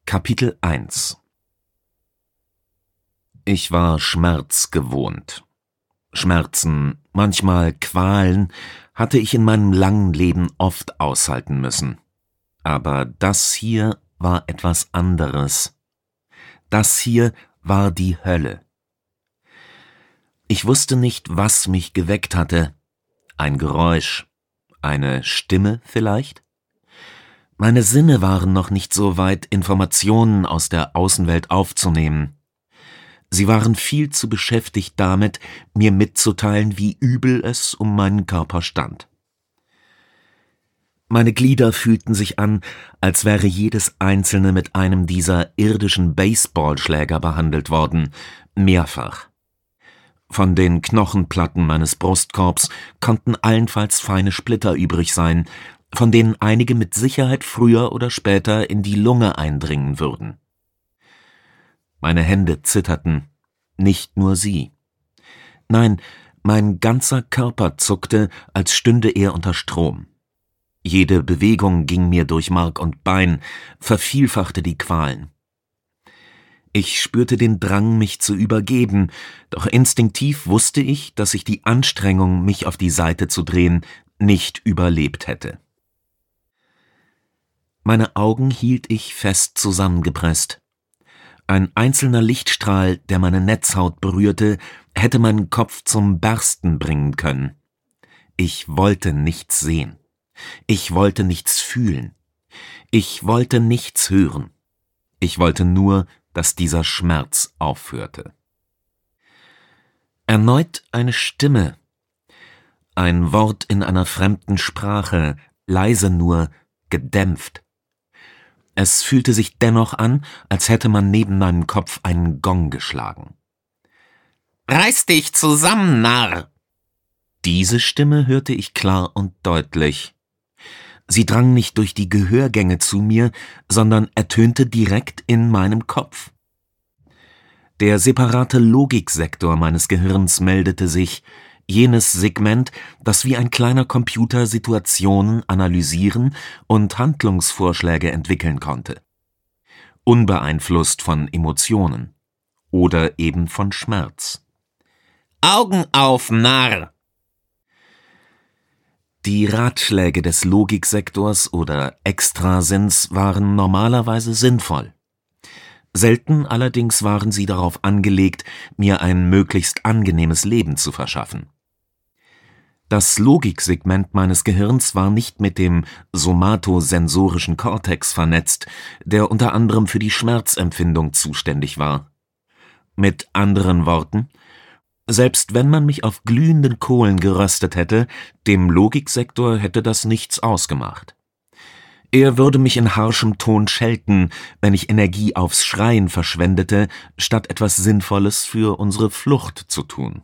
Kapitel 1 Ich war Schmerz gewohnt. Schmerzen, manchmal Qualen, hatte ich in meinem langen Leben oft aushalten müssen. Aber das hier war etwas anderes. Das hier war die Hölle. Ich wusste nicht, was mich geweckt hatte. Ein Geräusch, eine Stimme vielleicht? Meine Sinne waren noch nicht so weit, Informationen aus der Außenwelt aufzunehmen. Sie waren viel zu beschäftigt damit, mir mitzuteilen, wie übel es um meinen Körper stand. Meine Glieder fühlten sich an, als wäre jedes einzelne mit einem dieser irdischen Baseballschläger behandelt worden, mehrfach. Von den Knochenplatten meines Brustkorbs konnten allenfalls feine Splitter übrig sein, von denen einige mit Sicherheit früher oder später in die Lunge eindringen würden. Meine Hände zitterten, nicht nur sie. Nein, mein ganzer Körper zuckte, als stünde er unter Strom. Jede Bewegung ging mir durch Mark und Bein, vervielfachte die Qualen. Ich spürte den Drang, mich zu übergeben, doch instinktiv wusste ich, dass ich die Anstrengung, mich auf die Seite zu drehen, nicht überlebt hätte. Meine Augen hielt ich fest zusammengepresst. Ein einzelner Lichtstrahl, der meine Netzhaut berührte, hätte meinen Kopf zum Bersten bringen können. Ich wollte nichts sehen. Ich wollte nichts fühlen. Ich wollte nichts hören. Ich wollte nur, dass dieser Schmerz aufhörte. Erneut eine Stimme. Ein Wort in einer fremden Sprache, leise nur, gedämpft. Es fühlte sich dennoch an, als hätte man neben meinem Kopf einen Gong geschlagen. »Reiß dich zusammen, Narr!« Diese Stimme hörte ich klar und deutlich. Sie drang nicht durch die Gehörgänge zu mir, sondern ertönte direkt in meinem Kopf. Der separate Logiksektor meines Gehirns meldete sich, jenes Segment, das wie ein kleiner Computer Situationen analysieren und Handlungsvorschläge entwickeln konnte. Unbeeinflusst von Emotionen oder eben von Schmerz. »Augen auf, Narr!« Die Ratschläge des Logiksektors oder Extrasinns waren normalerweise sinnvoll. Selten allerdings waren sie darauf angelegt, mir ein möglichst angenehmes Leben zu verschaffen. Das Logiksegment meines Gehirns war nicht mit dem somatosensorischen Kortex vernetzt, der unter anderem für die Schmerzempfindung zuständig war. Mit anderen Worten: Selbst wenn man mich auf glühenden Kohlen geröstet hätte, dem Logiksektor hätte das nichts ausgemacht. Er würde mich in harschem Ton schelten, wenn ich Energie aufs Schreien verschwendete, statt etwas Sinnvolles für unsere Flucht zu tun.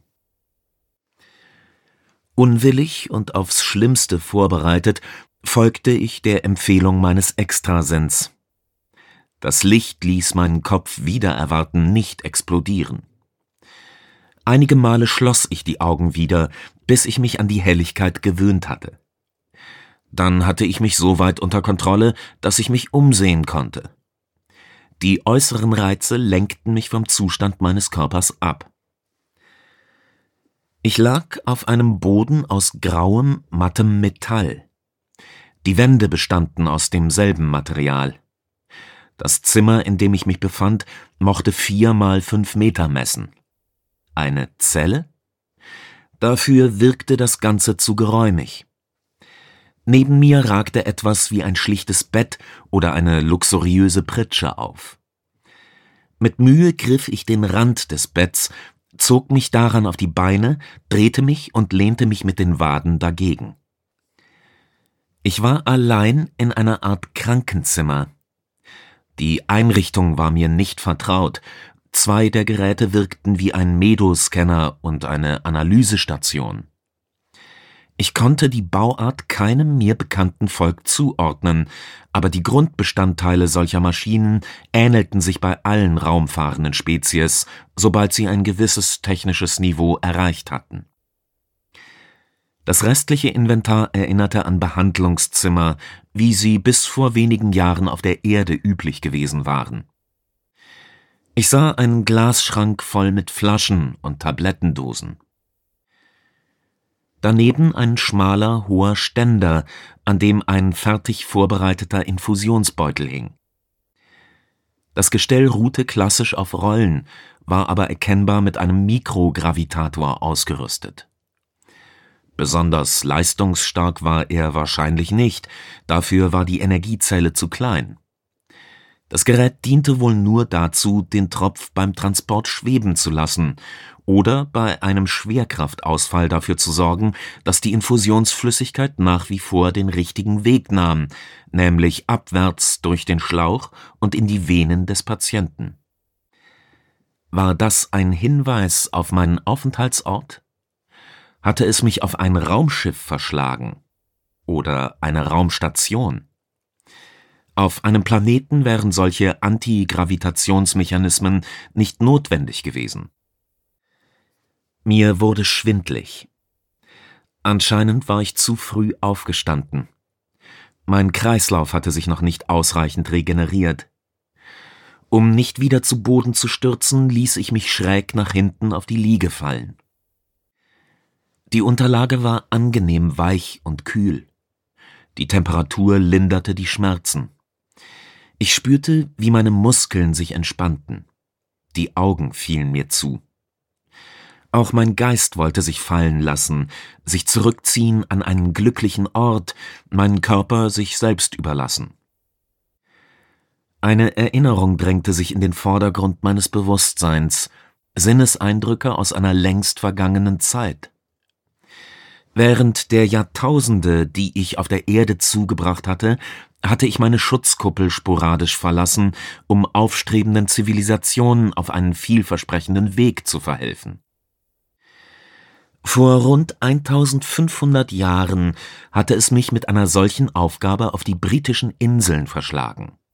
Unwillig und aufs Schlimmste vorbereitet, folgte ich der Empfehlung meines Extrasinns. Das Licht ließ meinen Kopf wider Erwarten nicht explodieren. Einige Male schloss ich die Augen wieder, bis ich mich an die Helligkeit gewöhnt hatte. Dann hatte ich mich so weit unter Kontrolle, dass ich mich umsehen konnte. Die äußeren Reize lenkten mich vom Zustand meines Körpers ab. Ich lag auf einem Boden aus grauem, mattem Metall. Die Wände bestanden aus demselben Material. Das Zimmer, in dem ich mich befand, mochte 4 mal 5 Meter messen. Eine Zelle? Dafür wirkte das Ganze zu geräumig. Neben mir ragte etwas wie ein schlichtes Bett oder eine luxuriöse Pritsche auf. Mit Mühe griff ich den Rand des Betts, zog mich daran auf die Beine, drehte mich und lehnte mich mit den Waden dagegen. Ich war allein in einer Art Krankenzimmer. Die Einrichtung war mir nicht vertraut. 2 der Geräte wirkten wie ein Medoscanner und eine Analysestation. Ich konnte die Bauart keinem mir bekannten Volk zuordnen, aber die Grundbestandteile solcher Maschinen ähnelten sich bei allen raumfahrenden Spezies, sobald sie ein gewisses technisches Niveau erreicht hatten. Das restliche Inventar erinnerte an Behandlungszimmer, wie sie bis vor wenigen Jahren auf der Erde üblich gewesen waren. Ich sah einen Glasschrank voll mit Flaschen und Tablettendosen. Daneben ein schmaler, hoher Ständer, an dem ein fertig vorbereiteter Infusionsbeutel hing. Das Gestell ruhte klassisch auf Rollen, war aber erkennbar mit einem Mikrogravitator ausgerüstet. Besonders leistungsstark war er wahrscheinlich nicht, dafür war die Energiezelle zu klein. Das Gerät diente wohl nur dazu, den Tropf beim Transport schweben zu lassen oder bei einem Schwerkraftausfall dafür zu sorgen, dass die Infusionsflüssigkeit nach wie vor den richtigen Weg nahm, nämlich abwärts durch den Schlauch und in die Venen des Patienten. War das ein Hinweis auf meinen Aufenthaltsort? Hatte es mich auf ein Raumschiff verschlagen? Oder eine Raumstation? Auf einem Planeten wären solche Antigravitationsmechanismen nicht notwendig gewesen. Mir wurde schwindlig. Anscheinend war ich zu früh aufgestanden. Mein Kreislauf hatte sich noch nicht ausreichend regeneriert. Um nicht wieder zu Boden zu stürzen, ließ ich mich schräg nach hinten auf die Liege fallen. Die Unterlage war angenehm weich und kühl. Die Temperatur linderte die Schmerzen. Ich spürte, wie meine Muskeln sich entspannten. Die Augen fielen mir zu. Auch mein Geist wollte sich fallen lassen, sich zurückziehen an einen glücklichen Ort, meinen Körper sich selbst überlassen. Eine Erinnerung drängte sich in den Vordergrund meines Bewusstseins, Sinneseindrücke aus einer längst vergangenen Zeit. Während der Jahrtausende, die ich auf der Erde zugebracht hatte, hatte ich meine Schutzkuppel sporadisch verlassen, um aufstrebenden Zivilisationen auf einen vielversprechenden Weg zu verhelfen. Vor rund 1500 Jahren hatte es mich mit einer solchen Aufgabe auf die britischen Inseln verschlagen.